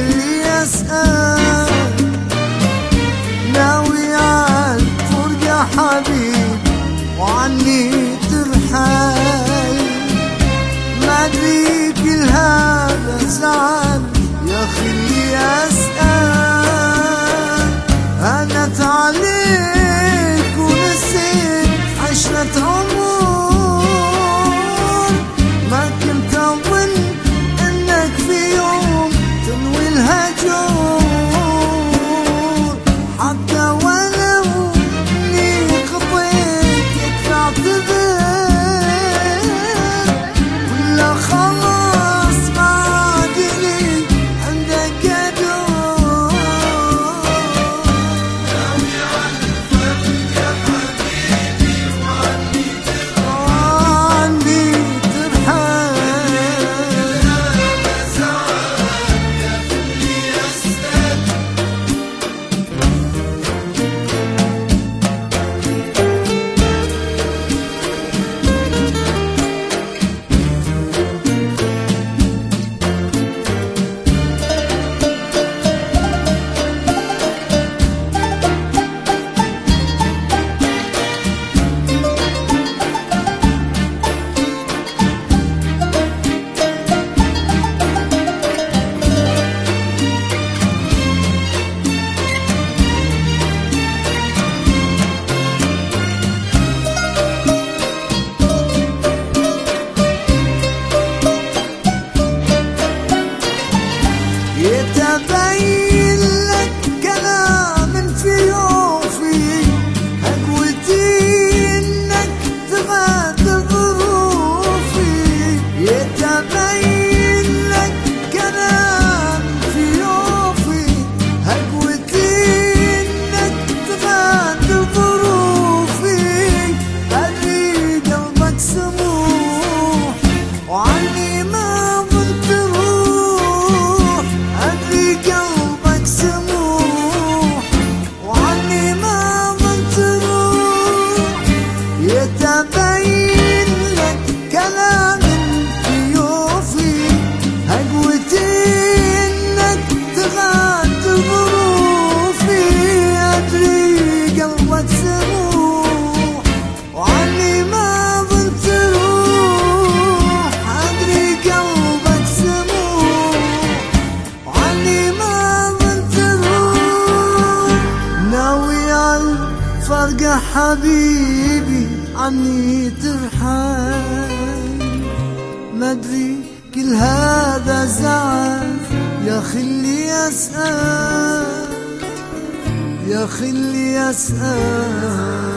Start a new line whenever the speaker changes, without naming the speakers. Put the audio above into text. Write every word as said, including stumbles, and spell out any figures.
خلي أسأل، ناوي عالفرقة حبيب وعني ترحل، ما أدري كل هذا زعل يا خلي أسأل. هنت عليك ونسيت عشرة عمر، ما كنت أظن إنك في يوم تنوي الهجور، حتى ولو إني خطيت يكفي أعتذر، ولا خلاص ما عاد لي عندك قدور. ناوي عالفرق يا حبيبي وعني ترحل، يتبين لك كلام في يوفي هقوتي انك تغادر ظروفي، يتبين لك كلام في يوفي هقوتي انك تغادر ظروفي، ادري قلبك سموح وعني ما ظنت روح، أدري قلبك سموح وعني ما ظنت روح، يتبين لك كلام في يوفي هقوتي إنك تغادر ظروفي، أدري قلبك سموح وعني ما ظنت روح، أدري قلبك سموح وعني ما ظنت روح، ناوي عالفرقة حبيبي عني ترحل، ما أدري كل هذا زعل يا خلي أسأل، يا خلي أسأل.